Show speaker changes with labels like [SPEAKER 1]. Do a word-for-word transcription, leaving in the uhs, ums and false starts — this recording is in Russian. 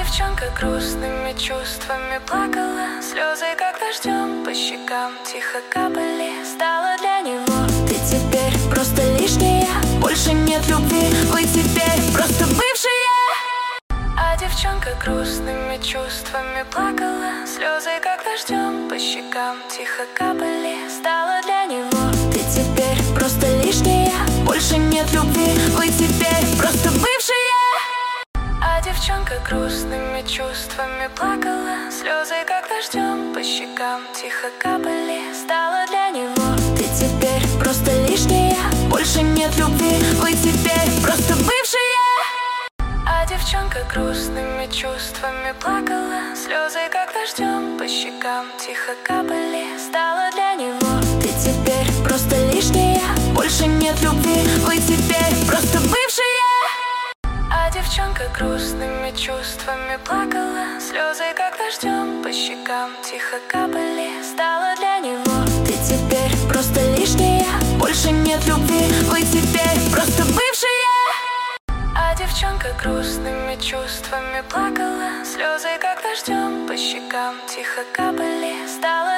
[SPEAKER 1] девчонка грустными чувствами плакала. Слезы как дождем по щекам тихо капали. Стала для него ты теперь просто лишняя. Больше нет любви, вы теперь просто бывшие. А девчонка грустными чувствами плакала. Слезы как дождем по щекам тихо капали. Стала для него ты теперь просто лишняя. Больше нет любви, вы теперь просто бывшие. А девчонка грустными чувствами плакала. Слезы как дождем по щекам тихо капали. Стала для него ты теперь просто лишняя. Больше нет любви, вы теперь просто бывшие. А девчонка грустными чувствами плакала. Слезы как дождем по щекам тихо капали. Стала для него ты теперь просто лишняя. Больше нет любви, вы теперь просто бывшие. А девчонка грустными чувствами плакала. Слезы как дождем по щекам тихо капали. Стала для него ты теперь просто лишняя. Больше нет любви, вы теперь просто бывшие. А девчонка грустными чувствами плакала. Слезы как дождем по щекам тихо капали. Стала